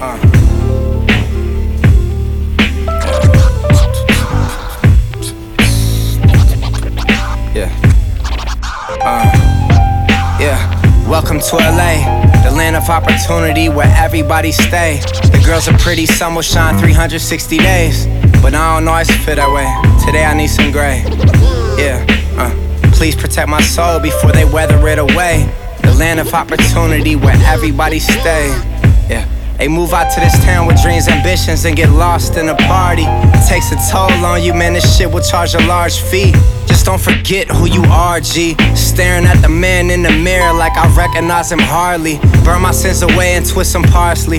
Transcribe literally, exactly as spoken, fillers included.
Uh. Yeah. Uh. Yeah. Welcome to L A, the land of opportunity where everybody stay. The girls are pretty, sun will shine three hundred sixty days. But I don't always feel that way. Today I need some gray. Yeah. Uh. Please protect my soul before they weather it away. The land of opportunity where everybody stay. Yeah. They move out to this town with dreams, ambitions, and get lost in a party. It takes a toll on you, man, this shit will charge a large fee. Just don't forget who you are, G. Staring at the man in the mirror like I recognize him hardly. Burn my sins away and twist some parsley.